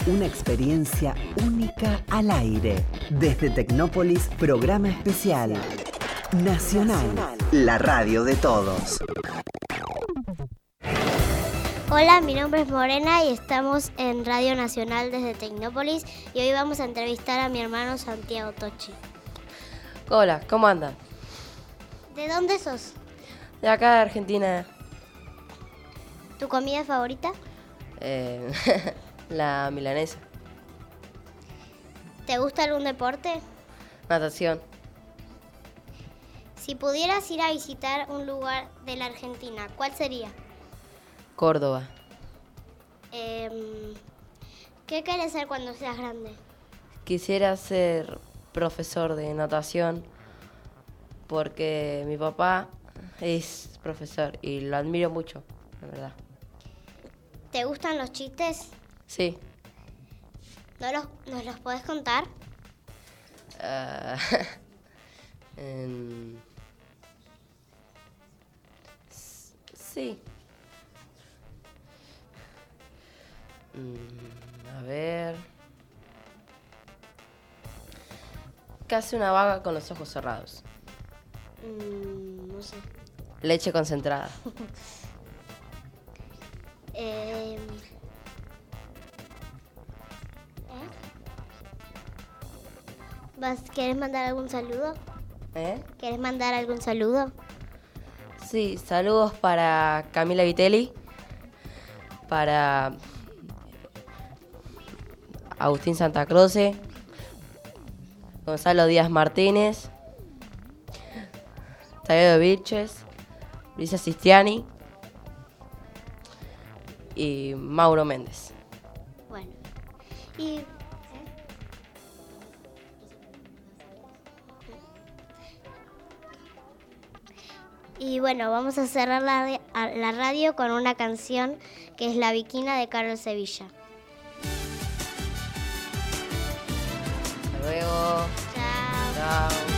Una experiencia única al aire. Desde Tecnópolis, programa especial. Nacional, la radio de todos. Hola, mi nombre es Morena y estamos en Radio Nacional desde Tecnópolis y hoy vamos a entrevistar a mi hermano Santiago Tochi. Hola, ¿cómo andan? ¿De dónde sos? De acá de Argentina. ¿Tu comida favorita? La milanesa. ¿Te gusta algún deporte? Natación. Si pudieras ir a visitar un lugar de la Argentina, ¿cuál sería? Córdoba. ¿Qué querés ser cuando seas grande? Quisiera ser profesor de natación porque mi papá es profesor y lo admiro mucho, la verdad. ¿Te gustan los chistes? Sí. ¿Nos los podés contar? Sí. A ver. ¿Qué hace una vaca con los ojos cerrados? No sé. Leche concentrada. ¿Querés mandar algún saludo? ¿Eh? ¿Querés mandar algún saludo? Sí, saludos para Camila Vitelli, para Agustín Santa Croce, Gonzalo Díaz Martínez, Tadeo Vilches, Lisa Sistiani y Mauro Méndez. Bueno, y bueno, vamos a cerrar la radio con una canción que es La Viquina de Carlos Sevilla. Hasta luego. Chao. Chao.